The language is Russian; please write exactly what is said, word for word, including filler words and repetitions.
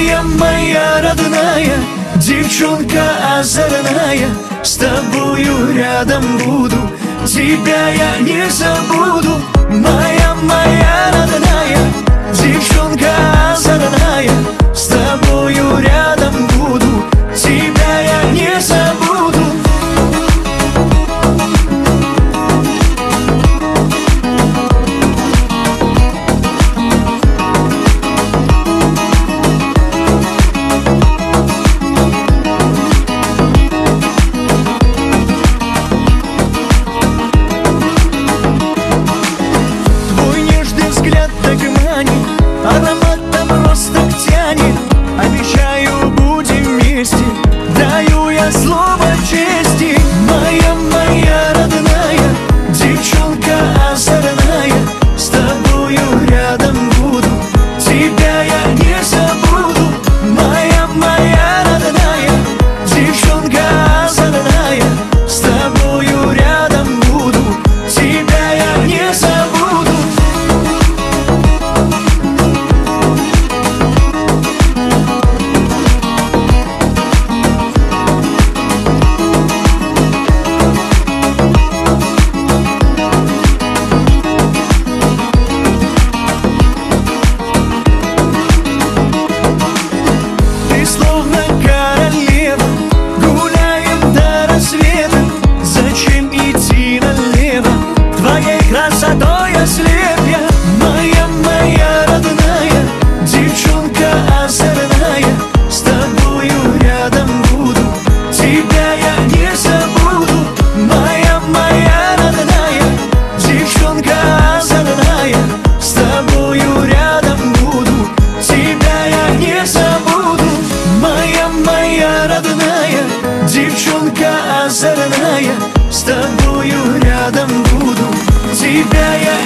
Моя, моя родная, девчонка озорная, с тобою рядом буду, тебя я не забуду. Моя, моя родная, девчонка озорная, с тобою рядом буду, тебя я не забуду. Ароматом роз так тянет, обещаю, будем вместе, даю я слово чести. Моя, моя родная, девчонка озорная, с тобою рядом буду, тебя я не забуду. Моя, моя родная, девчонка озорная, с тобою рядом буду, тебя я не забуду. Красотой ослеп я. Моя, моя родная, девчонка озорная, с тобою рядом буду, тебя я не забуду. Моя, моя родная, девчонка озорная, с тобою рядом буду, тебя я не забуду. Моя, моя родная, девчонка озорная, с тобою рядом буду, тебя я